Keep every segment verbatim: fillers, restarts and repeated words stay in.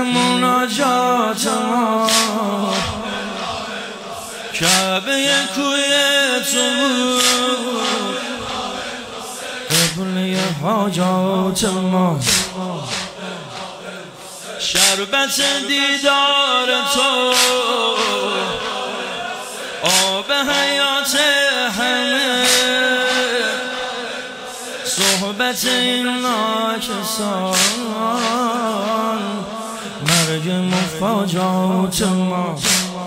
مناجات ما کعبه کوی تو بود قبله حاجات ما شربت دیدار تو آب حیات همه صحبت این ناکسان مرگ مفاجات ما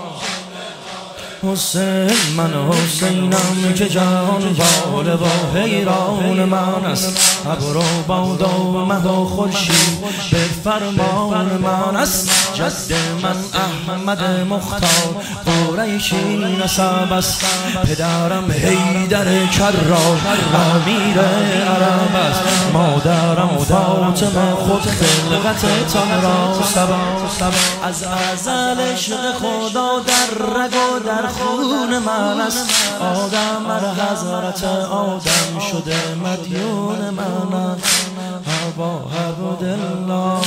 حسین من حسینم که جان باله با حیران من است ابر و باد و مه و خورشید به فرمان من است جد من احمد مختار قریشی نسب است پدرم حیدر کرار امیر عرب است مادرم فاطمه خود خلقت تان را سبا از ازل عشق خدا در رگ و در خون من است آدم مر حضرت آدم شده مدیون من است هوا عبدالله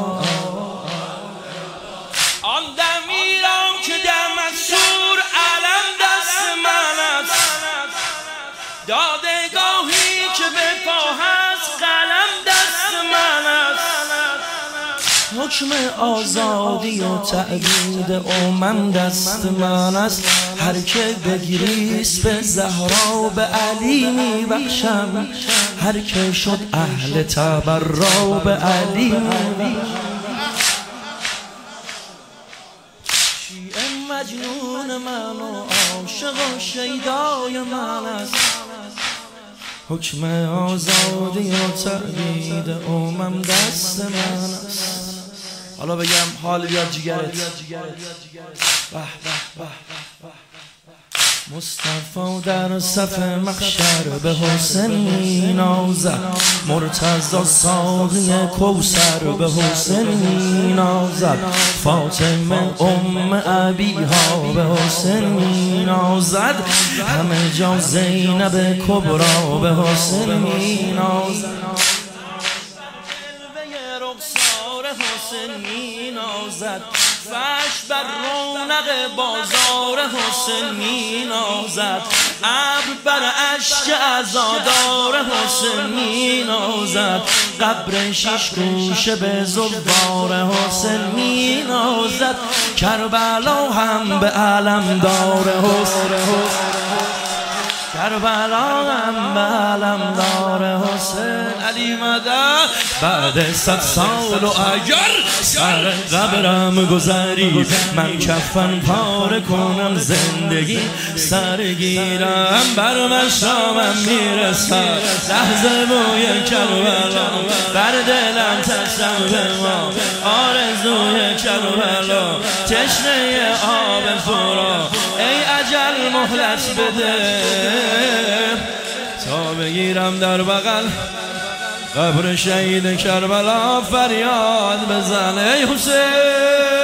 آن دمیرم که دم از سور علم دست من است دادگاهی که به پا هست قلم دست من است حکم آزادی و تعبید امم دست من است هر که بگریست به زهرا به علی میبخشم هر که شد اهل تبرا به علی میبخشم شیعه مجنون من و عاشق و شیدای من است حکم آزادی و تعبید امم دست من است حالا بگم حال بیاد جگرت مصطفی در صف محشر به حسین می نازد مرتضی ساقی کوثر به حسین می نازد فاطمه ام ابیها به حسین می نازد همه جا زینب کبرا به حسین می نازد حسین می نازد فش بر رونق بازار حسین می نازد ابر بر اشک عزادار حسین می نازد قبر شش گوشه به زوار حسین می نازد کربلا هم به علمدار حسین کربلا هم به علمدار حسین علی مدد بعد صد سال و اگر سر قبرم گذری من کفن پاره کنم زندگی سرگیرم بر مشامم میرسد لحظه بوی کربلا بر دلم تشم به ما آرزوی کربلا تشنه آب فرا ای اجل مهلت بده تا بگیرم در بغل قبر شهید کربلا فریاد بزن ای حسین